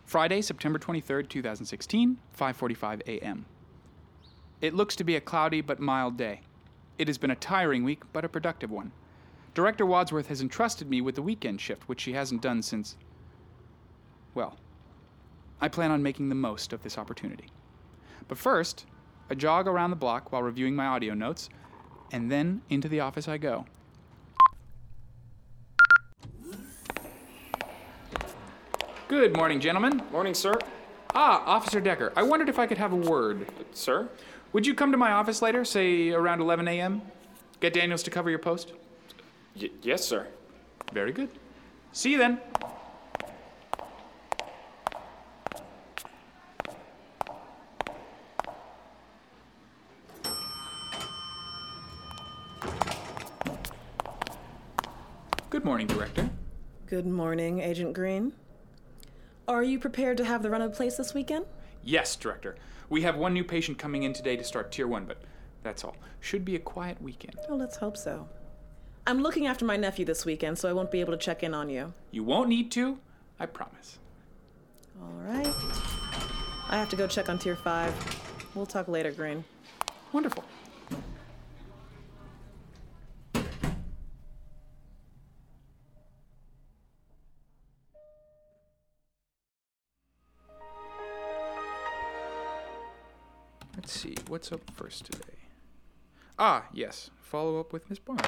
Friday, September 23rd, 2016, 5:45 a.m. It looks to be a cloudy but mild day. It has been a tiring week, but a productive one. Director Wadsworth has entrusted me with the weekend shift, which she hasn't done since... well, I plan on making the most of this opportunity. But first, a jog around the block while reviewing my audio notes, and then into the office I go. Good morning, gentlemen. Morning, sir. Ah, Officer Decker, I wondered if I could have a word. Sir? Would you come to my office later, say around 11 a.m.? Get Daniels to cover your post? Yes, sir. Very good. See you then. Good morning, Director. Good morning, Agent Green. Are you prepared to have the run of the place this weekend? Yes, Director. We have one new patient coming in today to start Tier 1, but that's all. Should be a quiet weekend. Oh, let's hope so. I'm looking after my nephew this weekend, so I won't be able to check in on you. You won't need to, I promise. All right. I have to go check on Tier 5. We'll talk later, Green. Wonderful. Let's see, what's up first today? Ah, yes, follow up with Miss Barnes.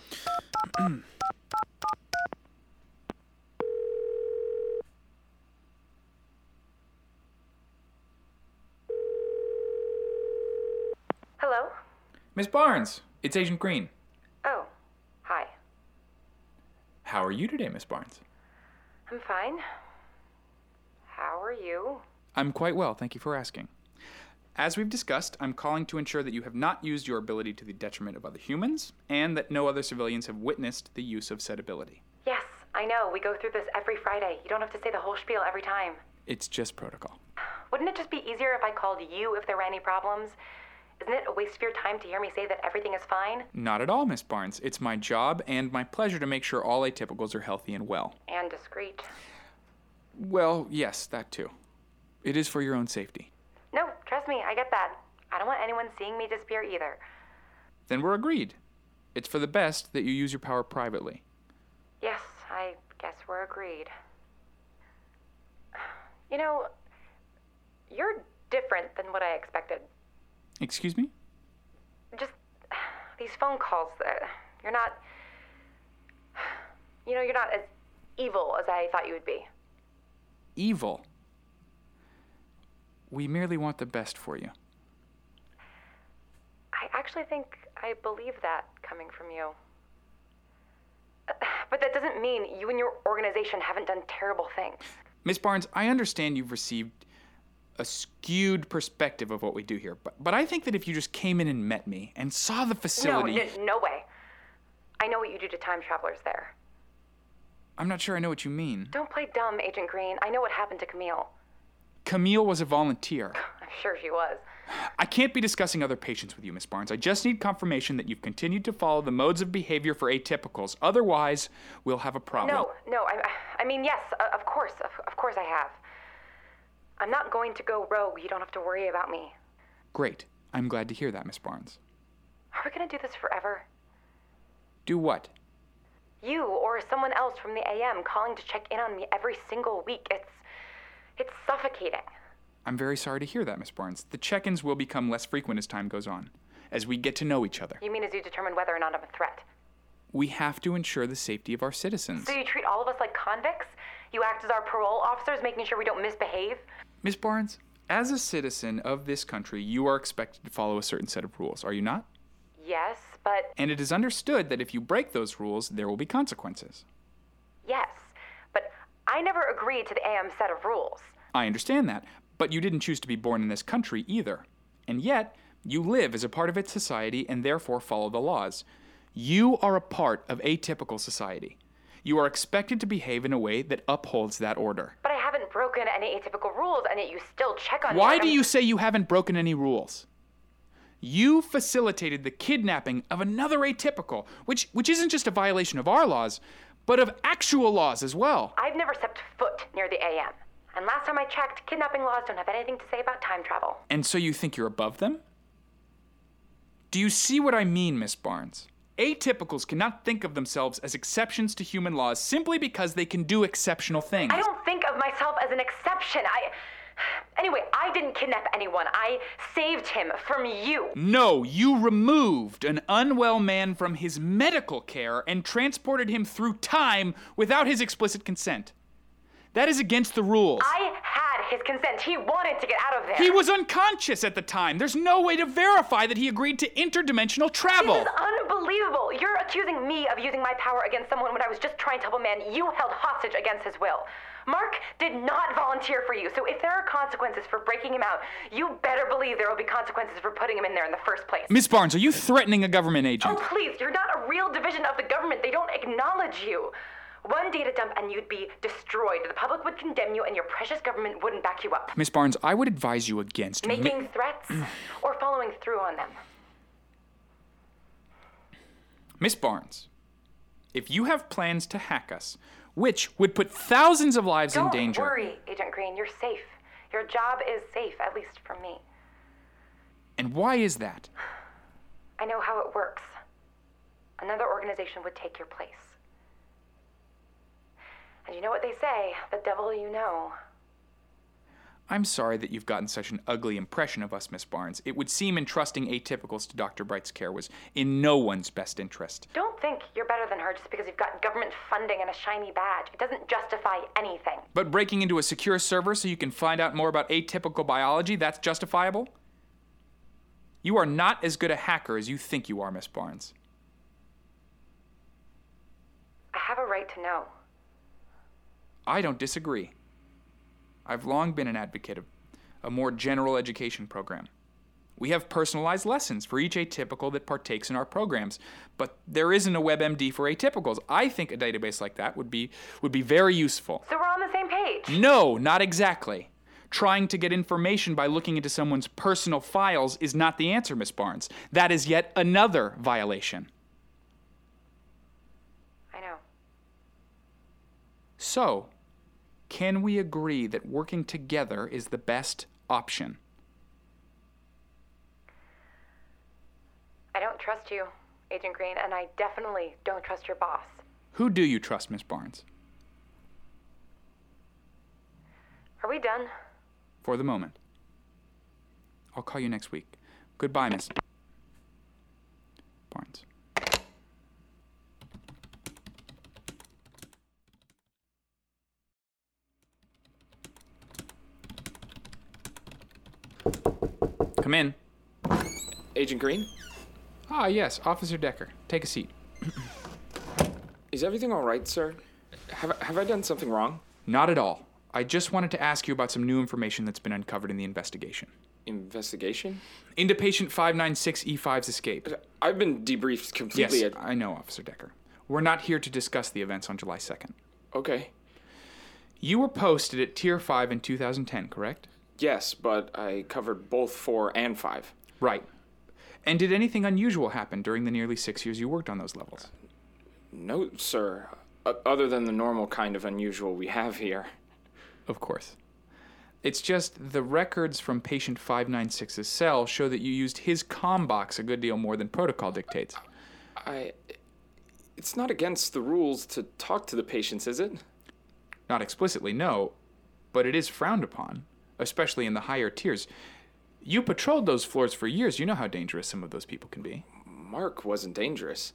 Hello? Miss Barnes, it's Agent Green. Oh, hi. How are you today, Miss Barnes? I'm fine. How are you? I'm quite well, thank you for asking. As we've discussed, I'm calling to ensure that you have not used your ability to the detriment of other humans, and that no other civilians have witnessed the use of said ability. Yes, I know. We go through this every Friday. You don't have to say the whole spiel every time. It's just protocol. Wouldn't it just be easier if I called you if there were any problems? Isn't it a waste of your time to hear me say that everything is fine? Not at all, Miss Barnes. It's my job and my pleasure to make sure all atypicals are healthy and well. And discreet. Well, yes, that too. It is for your own safety. No, trust me, I get that. I don't want anyone seeing me disappear either. Then we're agreed. It's for the best that you use your power privately. Yes, I guess we're agreed. You know, you're different than what I expected. Excuse me? Just these phone calls, you're not as evil as I thought you would be. Evil? We merely want the best for you. I actually think I believe that coming from you. But that doesn't mean you and your organization haven't done terrible things. Miss Barnes, I understand you've received a skewed perspective of what we do here, but I think that if you just came in and met me and saw the facility... No way. I know what you do to time travelers there. I'm not sure I know what you mean. Don't play dumb, Agent Green. I know what happened to Camille. Camille was a volunteer. I'm sure she was. I can't be discussing other patients with you, Miss Barnes. I just need confirmation that you've continued to follow the modes of behavior for atypicals. Otherwise, we'll have a problem. No. I mean, yes, of course I have. I'm not going to go rogue. You don't have to worry about me. Great. I'm glad to hear that, Miss Barnes. Are we going to do this forever? Do what? You or someone else from the AM calling to check in on me every single week. It's suffocating. I'm very sorry to hear that, Miss Barnes. The check-ins will become less frequent as time goes on, as we get to know each other. You mean as you determine whether or not I'm a threat? We have to ensure the safety of our citizens. So you treat all of us like convicts? You act as our parole officers, making sure we don't misbehave? Miss Barnes, as a citizen of this country, you are expected to follow a certain set of rules, are you not? Yes, but... And it is understood that if you break those rules, there will be consequences. Yes, but I never agreed to the AM set of rules. I understand that, but you didn't choose to be born in this country either. And yet, you live as a part of its society and therefore follow the laws. You are a part of atypical society. You are expected to behave in a way that upholds that order. But I haven't broken any atypical rules, and yet you still check on me. Why do you say you haven't broken any rules? You facilitated the kidnapping of another atypical, which isn't just a violation of our laws, but of actual laws as well. I've never stepped foot near the AM. And last time I checked, kidnapping laws don't have anything to say about time travel. And so you think you're above them? Do you see what I mean, Miss Barnes? Atypicals cannot think of themselves as exceptions to human laws simply because they can do exceptional things. I don't think of myself as an exception. Anyway, I didn't kidnap anyone. I saved him from you. No, you removed an unwell man from his medical care and transported him through time without his explicit consent. That is against the rules. I had his consent. He wanted to get out of there. He was unconscious at the time. There's no way to verify that he agreed to interdimensional travel. This is unbelievable. You're accusing me of using my power against someone when I was just trying to help a man you held hostage against his will. Mark did not volunteer for you, so if there are consequences for breaking him out, you better believe there will be consequences for putting him in there in the first place. Miss Barnes, are you threatening a government agent? Oh, please, you're not a real division of the government. They don't acknowledge you. One data dump and you'd be destroyed. The public would condemn you and your precious government wouldn't back you up. Miss Barnes, I would advise you against making threats or following through on them. Miss Barnes, if you have plans to hack us, which would put thousands of lives in danger... Don't worry, Agent Green. You're safe. Your job is safe, at least from me. And why is that? I know how it works. Another organization would take your place. And you know what they say, the devil you know. I'm sorry that you've gotten such an ugly impression of us, Miss Barnes. It would seem entrusting atypicals to Dr. Bright's care was in no one's best interest. Don't think you're better than her just because you've got government funding and a shiny badge. It doesn't justify anything. But breaking into a secure server so you can find out more about atypical biology, that's justifiable? You are not as good a hacker as you think you are, Miss Barnes. I have a right to know. I don't disagree. I've long been an advocate of a more general education program. We have personalized lessons for each atypical that partakes in our programs, but there isn't a WebMD for atypicals. I think a database like that would be very useful. So we're on the same page? No, not exactly. Trying to get information by looking into someone's personal files is not the answer, Miss Barnes. That is yet another violation. I know. So, can we agree that working together is the best option? I don't trust you, Agent Green, and I definitely don't trust your boss. Who do you trust, Miss Barnes? Are we done? For the moment. I'll call you next week. Goodbye, Miss Barnes. Come in. Agent Green? Ah, yes, Officer Decker. Take a seat. Is everything all right, sir? Have I done something wrong? Not at all. I just wanted to ask you about some new information that's been uncovered in the investigation. Investigation? Into patient 596E5's escape. I've been debriefed completely. Yes, I know, Officer Decker. We're not here to discuss the events on July 2nd. Okay. You were posted at Tier 5 in 2010, correct? Yes, but I covered both 4 and 5. Right. And did anything unusual happen during the nearly 6 years you worked on those levels? No, sir. Other than the normal kind of unusual we have here. Of course. It's just the records from patient 596's cell show that you used his comm box a good deal more than protocol dictates. It's not against the rules to talk to the patients, is it? Not explicitly, no, but it is frowned upon, especially in the higher tiers. You patrolled those floors for years. You know how dangerous some of those people can be. Mark wasn't dangerous.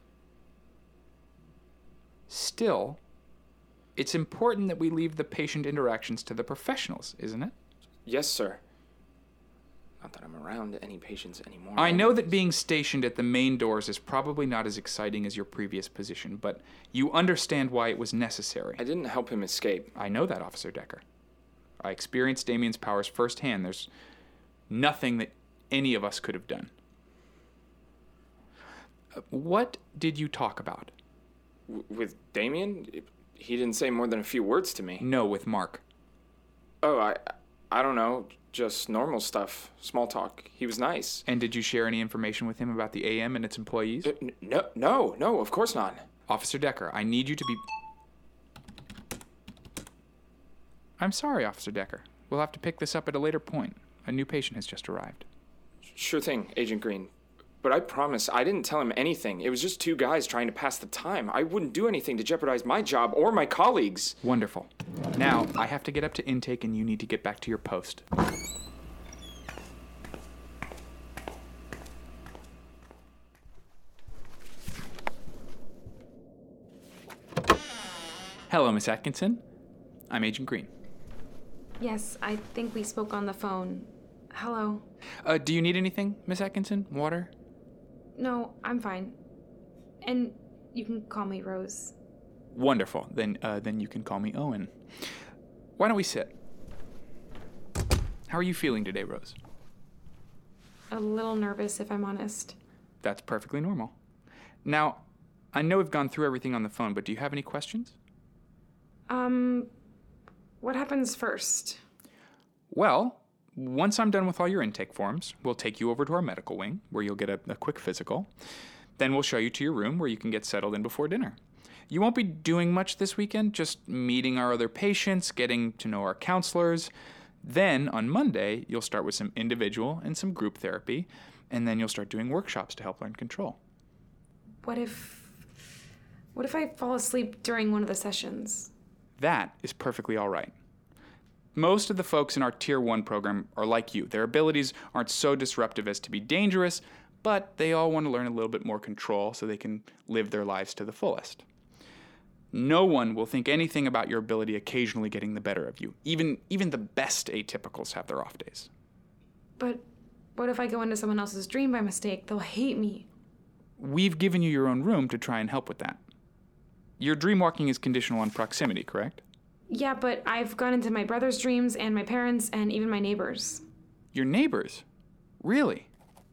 Still, it's important that we leave the patient interactions to the professionals, isn't it? Yes, sir. Not that I'm around any patients anymore. I know that being stationed at the main doors is probably not as exciting as your previous position, but you understand why it was necessary. I didn't help him escape. I know that, Officer Decker. I experienced Damien's powers firsthand. There's nothing that any of us could have done. What did you talk about? With Damien? He didn't say more than a few words to me. No, with Mark. Oh, I don't know. Just normal stuff. Small talk. He was nice. And did you share any information with him about the AM and its employees? No, of course not. Officer Decker, I need you to be... I'm sorry, Officer Decker. We'll have to pick this up at a later point. A new patient has just arrived. Sure thing, Agent Green. But I promise I didn't tell him anything. It was just two guys trying to pass the time. I wouldn't do anything to jeopardize my job or my colleagues. Wonderful. Now, I have to get up to intake and you need to get back to your post. Hello, Miss Atkinson. I'm Agent Green. Yes, I think we spoke on the phone. Hello. Do you need anything, Miss Atkinson? Water? No, I'm fine. And you can call me Rose. Wonderful. Then you can call me Owen. Why don't we sit? How are you feeling today, Rose? A little nervous, if I'm honest. That's perfectly normal. Now, I know we've gone through everything on the phone, but do you have any questions? What happens first? Well, once I'm done with all your intake forms, we'll take you over to our medical wing, where you'll get a quick physical. Then we'll show you to your room, where you can get settled in before dinner. You won't be doing much this weekend, just meeting our other patients, getting to know our counselors. Then, on Monday, you'll start with some individual and some group therapy, and then you'll start doing workshops to help learn control. What if I fall asleep during one of the sessions? That is perfectly all right. Most of the folks in our Tier 1 program are like you. Their abilities aren't so disruptive as to be dangerous, but they all want to learn a little bit more control so they can live their lives to the fullest. No one will think anything about your ability occasionally getting the better of you. Even the best atypicals have their off days. But what if I go into someone else's dream by mistake? They'll hate me. We've given you your own room to try and help with that. Your dreamwalking is conditional on proximity, correct? Yeah, but I've gone into my brother's dreams and my parents and even my neighbors. Your neighbors? Really?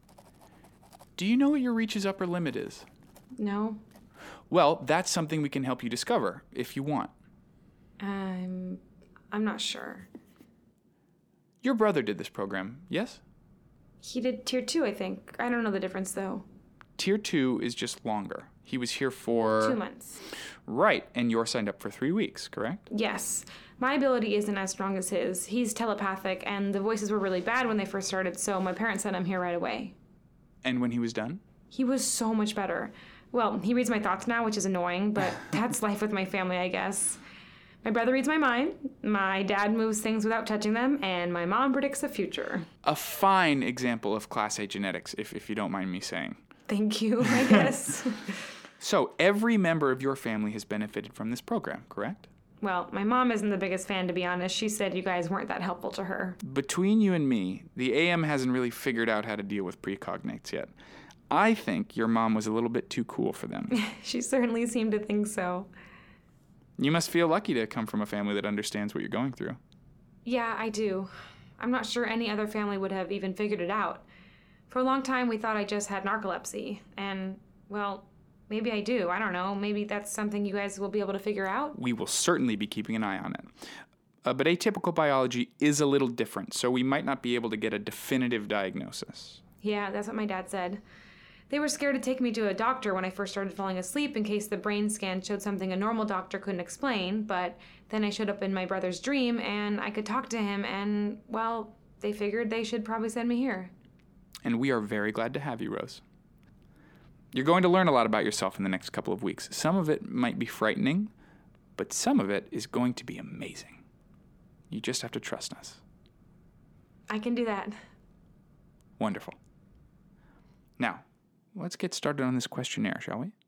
Do you know what your reach's upper limit is? No? Well, that's something we can help you discover, if you want. I'm not sure. Your brother did this program, yes? He did Tier 2, I think. I don't know the difference, though. Tier 2 is just longer. He was here for... 2 months. Right, and you're signed up for 3 weeks, correct? Yes. My ability isn't as strong as his. He's telepathic, and the voices were really bad when they first started, so my parents sent him here right away. And when he was done? He was so much better. Well, he reads my thoughts now, which is annoying, but that's life with my family, I guess. My brother reads my mind, my dad moves things without touching them, and my mom predicts the future. A fine example of Class A genetics, if you don't mind me saying. Thank you, I guess. So, every member of your family has benefited from this program, correct? Well, my mom isn't the biggest fan, to be honest. She said you guys weren't that helpful to her. Between you and me, the AM hasn't really figured out how to deal with precognates yet. I think your mom was a little bit too cool for them. She certainly seemed to think so. You must feel lucky to come from a family that understands what you're going through. Yeah, I do. I'm not sure any other family would have even figured it out. For a long time, we thought I just had narcolepsy. And, well, maybe I do. I don't know. Maybe that's something you guys will be able to figure out. We will certainly be keeping an eye on it. But atypical biology is a little different, so we might not be able to get a definitive diagnosis. Yeah, that's what my dad said. They were scared to take me to a doctor when I first started falling asleep in case the brain scan showed something a normal doctor couldn't explain, but then I showed up in my brother's dream and I could talk to him and, well, they figured they should probably send me here. And we are very glad to have you, Rose. You're going to learn a lot about yourself in the next couple of weeks. Some of it might be frightening, but some of it is going to be amazing. You just have to trust us. I can do that. Wonderful. Now, let's get started on this questionnaire, shall we?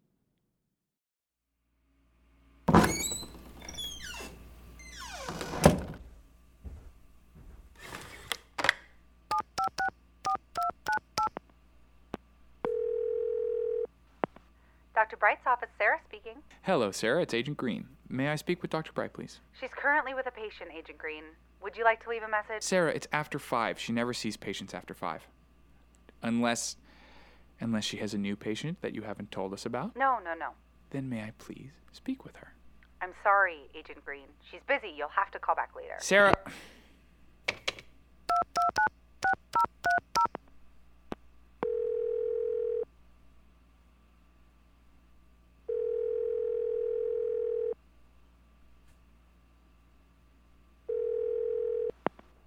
Dr. Bright's office, Sarah speaking. Hello, Sarah. It's Agent Green. May I speak with Dr. Bright, please? She's currently with a patient, Agent Green. Would you like to leave a message? Sarah, it's after 5. She never sees patients after 5. Unless she has a new patient that you haven't told us about. No. Then may I please speak with her? I'm sorry, Agent Green. She's busy. You'll have to call back later. Sarah!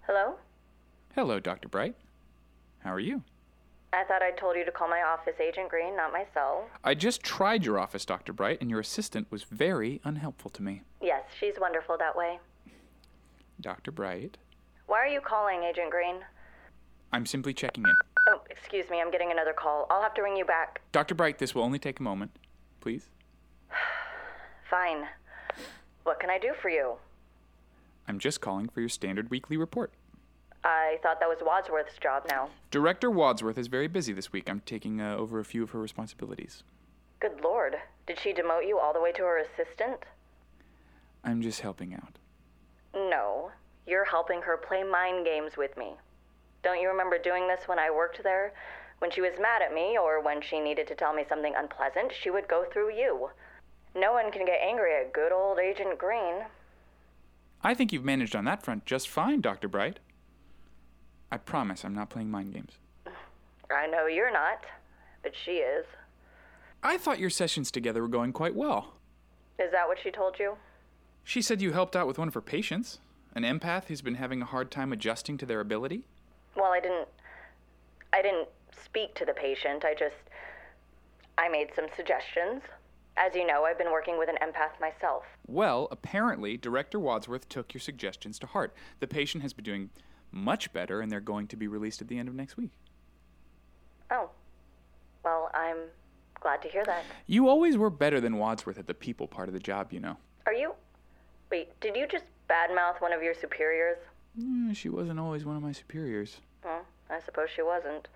Hello? Hello, Dr. Bright. How are you? I thought I told you to call my office, Agent Green, not my cell. I just tried your office, Dr. Bright, and your assistant was very unhelpful to me. Yes, she's wonderful that way. Dr. Bright, Why are you calling, Agent Green? I'm simply checking in. Oh, excuse me, I'm getting another call. I'll have to ring you back. Dr. Bright, this will only take a moment. Please? Fine. What can I do for you? I'm just calling for your standard weekly report. I thought that was Wadsworth's job now. Director Wadsworth is very busy this week. I'm taking over a few of her responsibilities. Good Lord. Did she demote you all the way to her assistant? I'm just helping out. No. You're helping her play mind games with me. Don't you remember doing this when I worked there? When she was mad at me, or when she needed to tell me something unpleasant, she would go through you. No one can get angry at good old Agent Green. I think you've managed on that front just fine, Dr. Bright. I promise I'm not playing mind games. I know you're not, but she is. I thought your sessions together were going quite well. Is that what she told you? She said you helped out with one of her patients, an empath who's been having a hard time adjusting to their ability. Well, I didn't speak to the patient. I made some suggestions. As you know, I've been working with an empath myself. Well, apparently, Director Wadsworth took your suggestions to heart. The patient has been doing much better, and they're going to be released at the end of next week. Oh. Well, I'm glad to hear that. You always were better than Wadsworth at the people part of the job, you know. Wait, did you just badmouth one of your superiors? She wasn't always one of my superiors. Well, I suppose she wasn't.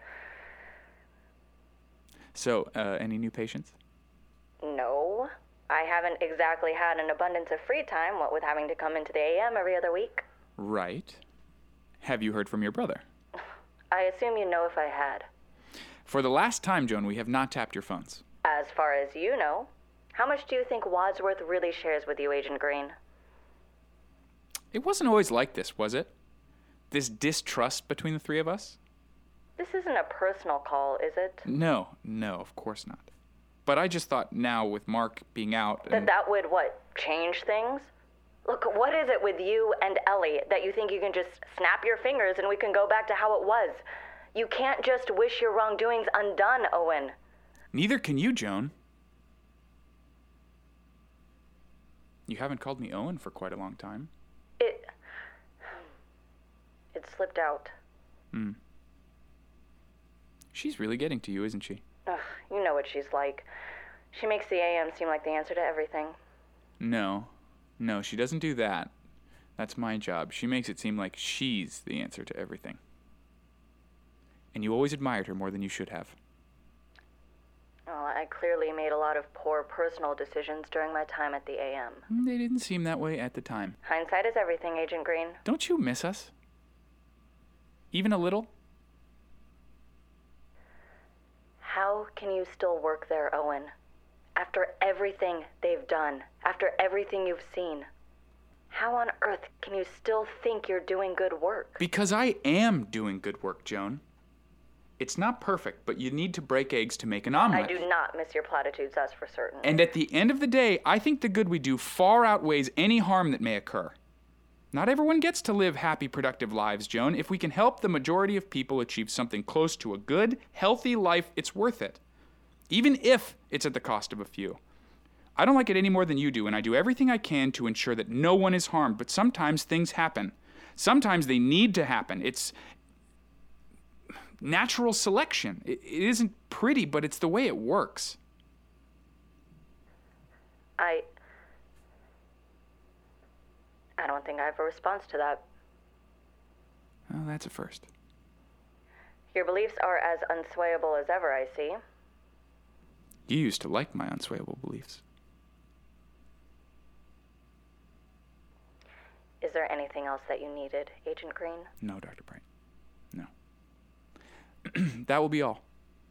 So, any new patients? No. I haven't exactly had an abundance of free time, what with having to come into the AM every other week. Right. Have you heard from your brother? I assume you know if I had. For the last time, Joan, we have not tapped your phones. As far as you know, how much do you think Wadsworth really shares with you, Agent Green? It wasn't always like this, was it? This distrust between the three of us? This isn't a personal call, is it? No, of course not. But I just thought now with Mark being out... That would, change things? Look, what is it with you and Ellie that you think you can just snap your fingers and we can go back to how it was? You can't just wish your wrongdoings undone, Owen. Neither can you, Joan. You haven't called me Owen for quite a long time. It slipped out. She's really getting to you, isn't she? Ugh, you know what she's like. She makes the AM seem like the answer to everything. No, she doesn't do that. That's my job. She makes it seem like she's the answer to everything. And you always admired her more than you should have. Well, I clearly made a lot of poor personal decisions during my time at the AM. They didn't seem that way at the time. Hindsight is everything, Agent Green. Don't you miss us? Even a little? How can you still work there, Owen? After everything they've done, after everything you've seen, how on earth can you still think you're doing good work? Because I am doing good work, Joan. It's not perfect, but you need to break eggs to make an omelet. I do not miss your platitudes, that's for certain. And at the end of the day, I think the good we do far outweighs any harm that may occur. Not everyone gets to live happy, productive lives, Joan. If we can help the majority of people achieve something close to a good, healthy life, it's worth it. Even if it's at the cost of a few. I don't like it any more than you do, and I do everything I can to ensure that no one is harmed, but sometimes things happen. Sometimes they need to happen. It's natural selection. It isn't pretty, but it's the way it works. I don't think I have a response to that. Well, that's a first. Your beliefs are as unswayable as ever, I see. You used to like my unswayable beliefs. Is there anything else that you needed, Agent Green? No, Dr. Bright. No. That will be all.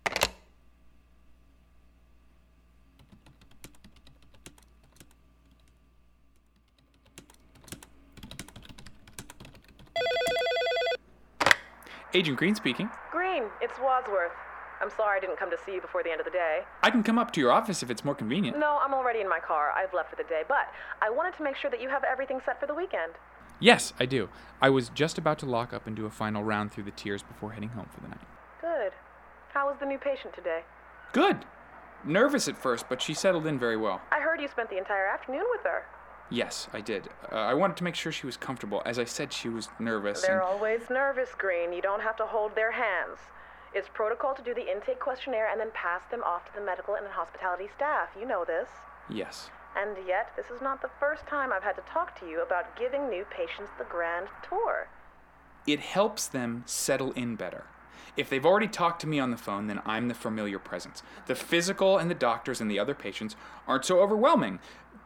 Agent Green speaking. Green, it's Wadsworth. I'm sorry I didn't come to see you before the end of the day. I can come up to your office if it's more convenient. No, I'm already in my car. I've left for the day, but I wanted to make sure that you have everything set for the weekend. Yes, I do. I was just about to lock up and do a final round through the tiers before heading home for the night. Good. How was the new patient today? Good. Nervous at first, but she settled in very well. I heard you spent the entire afternoon with her. Yes, I did. I wanted to make sure she was comfortable. As I said, she was nervous. They're always nervous, Green. You don't have to hold their hands. It's protocol to do the intake questionnaire and then pass them off to the medical and hospitality staff. You know this. Yes. And yet, this is not the first time I've had to talk to you about giving new patients the grand tour. It helps them settle in better. If they've already talked to me on the phone, then I'm the familiar presence. The physical and the doctors and the other patients aren't so overwhelming.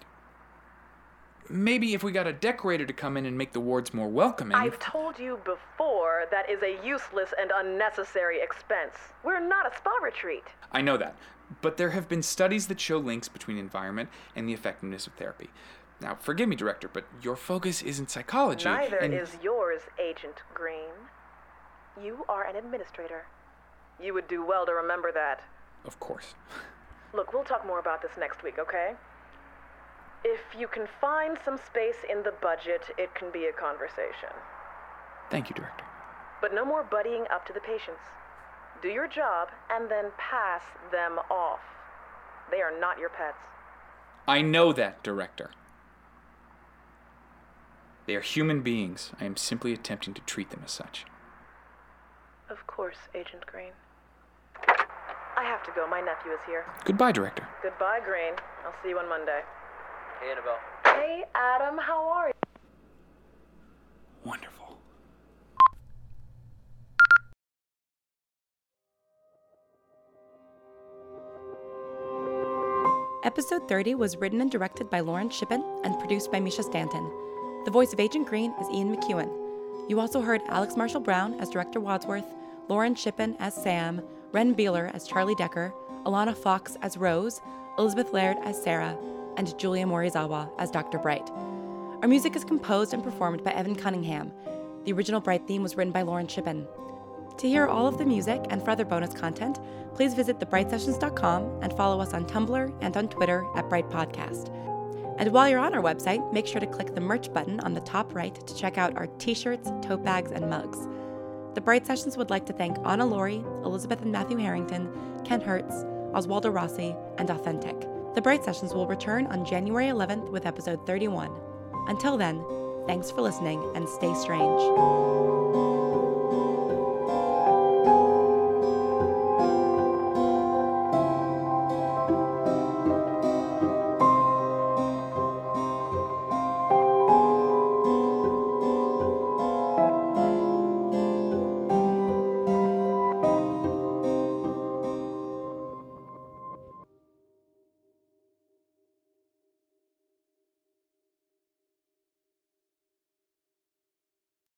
Maybe if we got a decorator to come in and make the wards more welcoming. I've told you before that is a useless and unnecessary expense. We're not a spa retreat. I know that. But there have been studies that show links between environment and the effectiveness of therapy. Now, forgive me, Director, but your focus isn't psychology. Neither is yours, Agent Green. You are an administrator. You would do well to remember that. Of course. Look, we'll talk more about this next week, okay? If you can find some space in the budget, it can be a conversation. Thank you, Director. But no more buddying up to the patients. Do your job and then pass them off. They are not your pets. I know that, Director. They are human beings. I am simply attempting to treat them as such. Of course, Agent Green. I have to go. My nephew is here. Goodbye, Director. Goodbye, Green. I'll see you on Monday. Hey, Annabelle. Hey, Adam. How are you? Wonderful. Episode 30 was written and directed by Lauren Shippen and produced by Misha Stanton. The voice of Agent Green is Ian McEwen. You also heard Alex Marshall Brown as Director Wadsworth, Lauren Shippen as Sam, Ren Beeler as Charlie Decker, Alana Fox as Rose, Elizabeth Laird as Sarah, and Julia Morizawa as Dr. Bright. Our music is composed and performed by Evan Cunningham. The original Bright theme was written by Lauren Shippen. To hear all of the music and for other bonus content, please visit thebrightsessions.com and follow us on Tumblr and on Twitter at Bright Podcast. And while you're on our website, make sure to click the merch button on the top right to check out our t-shirts, tote bags, and mugs. The Bright Sessions would like to thank Anna Laurie, Elizabeth and Matthew Harrington, Ken Hertz, Oswaldo Rossi, and Authentic. The Bright Sessions will return on January 11th with episode 31. Until then, thanks for listening and stay strange.